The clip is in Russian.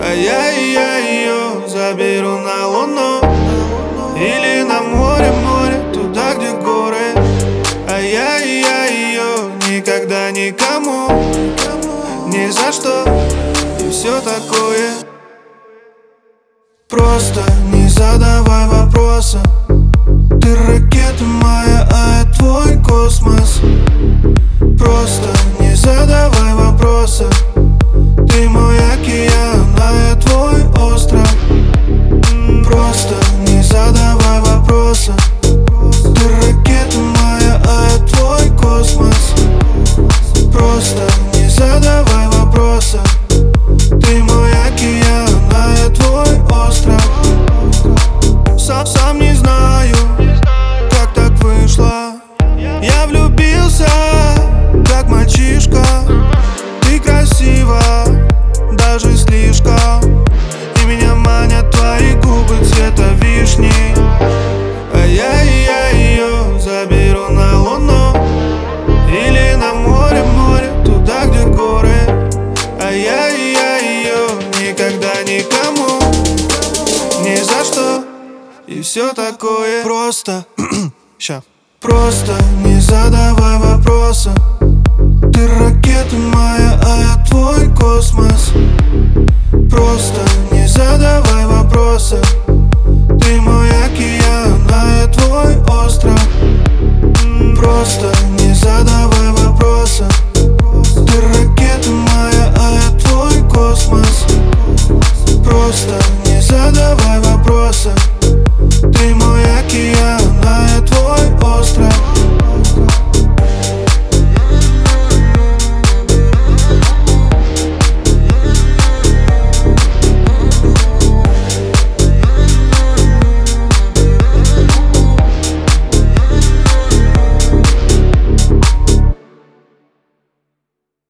А я ее заберу на луну или на море, туда, где горы. А я ее никогда никому, ни за что и все такое. Просто не задавай вопроса. Ты ракета моя, а я твой космос. Просто не задавай вопроса. Ты мой океан, а я твой остров. Просто не задавай вопроса. Ты ракета моя, а я твой космос. Просто не задавай вопроса. Ты мой океан, а я твой остров. Сам не знаю, как так вышло. Я влюбился, как мальчишка. Ты красива, даже слишком. И меня манят твои губы цвета вишни. А я ее заберу на луну или на море, туда, где горы. А я ее никогда никому, ни за что и все такое. Просто Просто не задавай вопроса. Ты ракета моя, а я твой космос.